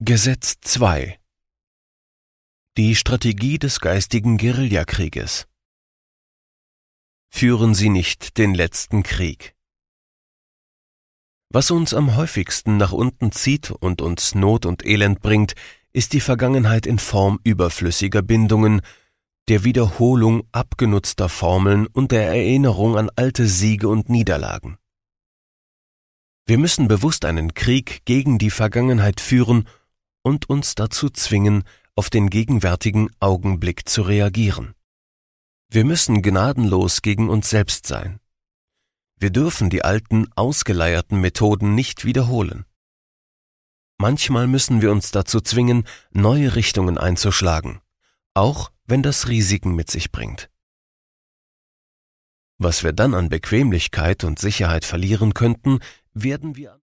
Gesetz 2: Die Strategie des geistigen Guerillakrieges. Führen Sie nicht den letzten Krieg. Was uns am häufigsten nach unten zieht und uns Not und Elend bringt, ist die Vergangenheit in Form überflüssiger Bindungen, der Wiederholung abgenutzter Formeln und der Erinnerung an alte Siege und Niederlagen. Wir müssen bewusst einen Krieg gegen die Vergangenheit führen und uns dazu zwingen, auf den gegenwärtigen Augenblick zu reagieren. Wir müssen gnadenlos gegen uns selbst sein. Wir dürfen die alten, ausgeleierten Methoden nicht wiederholen. Manchmal müssen wir uns dazu zwingen, neue Richtungen einzuschlagen, auch wenn das Risiken mit sich bringt. Was wir dann an Bequemlichkeit und Sicherheit verlieren könnten, werden wir